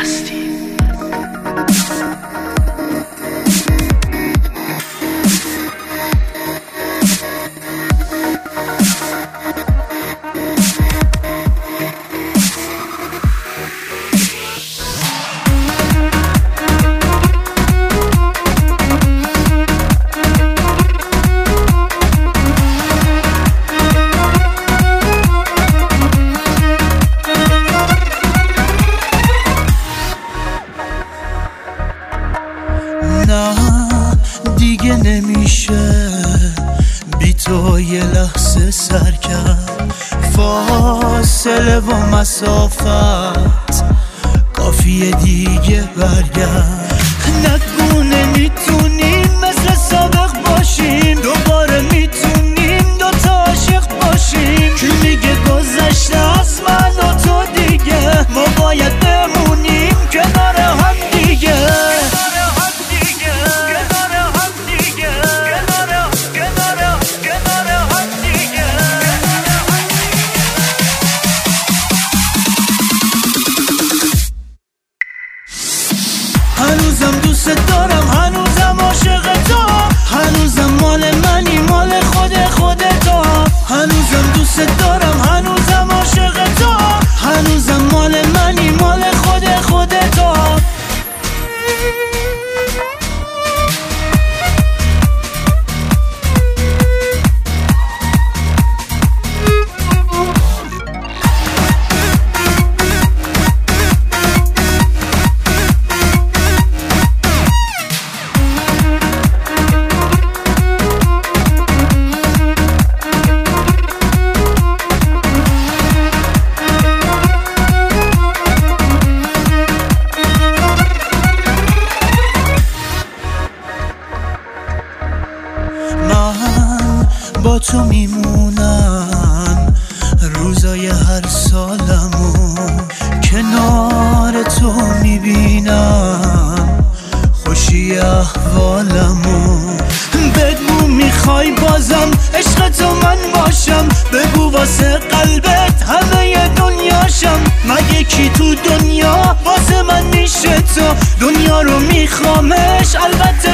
نه دیگه نمیشه بی تو یه لحظه سر کرد، فاصله و مسافت کافیه دیگه برگرد. نگو نمیتونیم مثل سابق باشیم، دوباره میتونیم دوتا عاشق باشیم. کی میگه گذشته از من و تو دیگه، ما باید بمونیم کنار هم دیگه. هنوزم دوست دارم، هنوزم عاشق تو، هنوزم مال منی مال خود تو. هنوزم دوست دارم، هنوزم عاشق تو، هنوزم مال منی مال خود تو. من با تو میمونم روزای هر سالمو، کنار تو میبینم خوشی احوالمو. بگو میخوای بازم عشق تو من باشم، بگو واسه قلبت همه دنیاشم. مگه کی تو دنیا واسه من میشه تو، دنیا رو میخوامش البته